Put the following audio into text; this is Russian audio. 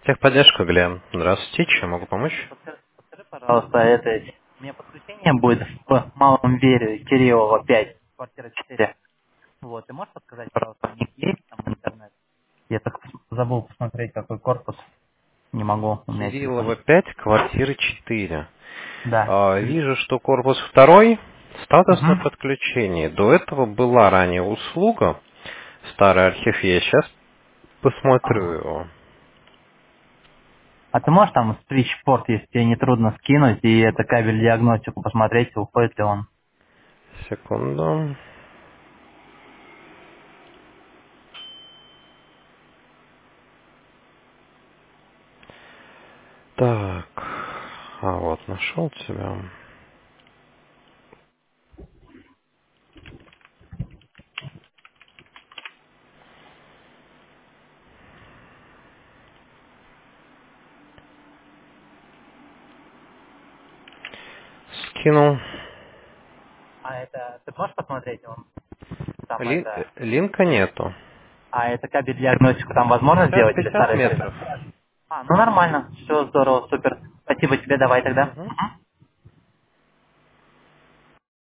Техподдержка, Глеб. Здравствуйте, чем могу помочь? Подскажи, пожалуйста, у меня подключение будет в Малом Вере, Кириллова 5, квартира 4. Вот, ты можешь подсказать, пожалуйста, у них есть там интернет? Я так забыл посмотреть, какой корпус. Не могу, у меня телефон. Кириллова 5, квартира 4. Да. Вижу, что корпус второй, статус на Угу. подключении. До этого была ранее услуга, старый архив есть. Сейчас посмотрю А. его. А ты можешь там спритч-порт, если тебе не трудно, скинуть, и это кабель диагностику посмотреть, уходит ли он? Секунду. Так, вот, нашел тебя. Скинул. А это, ты можешь посмотреть он? Там это, Линка нету. а это кабель диагностику там возможно Связь сделать или 50 старый связь? метров. А, ну нормально, все здорово, супер. Спасибо тебе, давай тогда. Мгм.